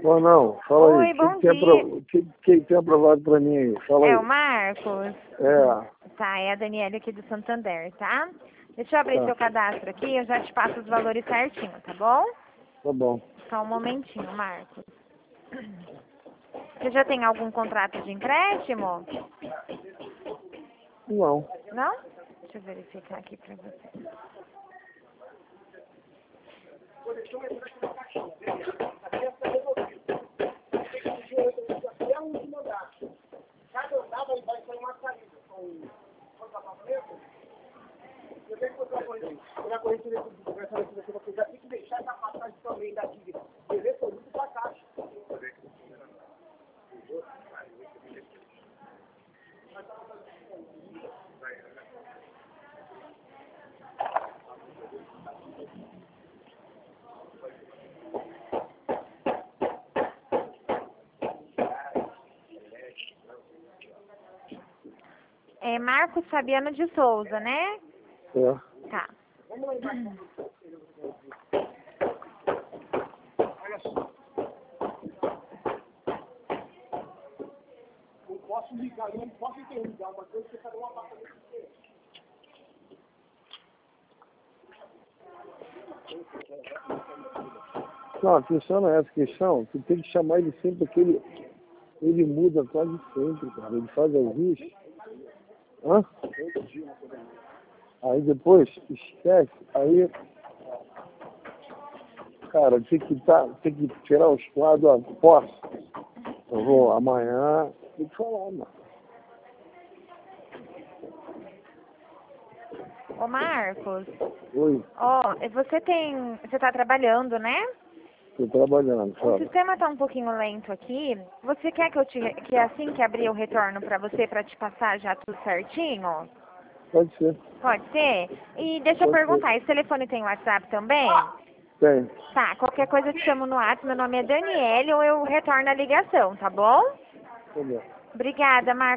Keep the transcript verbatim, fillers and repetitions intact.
Ou não, fala Oi, aí. bom O que, que, dia. é que, que tem aprovado pra mim aí? Fala É aí. o Marcos? É, Tá, é a Daniela aqui do Santander, tá? Deixa eu abrir tá, seu cadastro aqui, eu já te passo os valores certinho, tá bom? tá bom. Só um momentinho, Marcos. Você já tem algum contrato de empréstimo? Não. Não? Deixa eu verificar aqui pra você. É Marcos Fabiano de Souza, né? É. Tá. Não, a questão não é essa questão. Tu tem que chamar ele sempre porque ele, ele muda quase sempre, cara. Ele faz as riscas. Hã? Aí depois, esquece. Aí, cara, tem que, tá, tem que tirar os quadros, ó, posso. Eu vou amanhã. Tem que falar, mano. Ô Marcos, Oi, ó, você tem. Você tá trabalhando, né? tô trabalhando, O fala. sistema tá um pouquinho lento aqui. Você quer que eu te. Que assim que abrir eu retorno pra você pra te passar já tudo certinho? Pode ser. Pode ser? E deixa eu Pode ser. perguntar, esse telefone tem WhatsApp também? Tem. Tá, qualquer coisa eu te chamo no WhatsApp, meu nome é Daniele ou eu retorno a ligação, tá bom? Tá bom. Obrigada, Marcos.